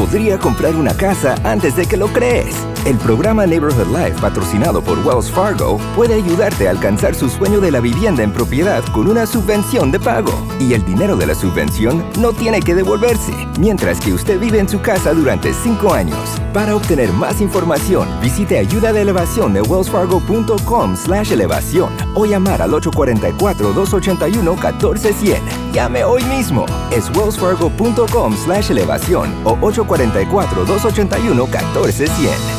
podría comprar una casa antes de que lo crees. El programa Neighborhood Life, patrocinado por Wells Fargo, puede ayudarte a alcanzar su sueño de la vivienda en propiedad con una subvención de pago. Y el dinero de la subvención no tiene que devolverse, mientras que usted vive en su casa durante 5 años. Para obtener más información, visite ayuda de elevación de wellsfargo.com/elevación o llamar al 844-281-1400. Llame hoy mismo. Es wellsfargo.com/elevación o 844-281-1400.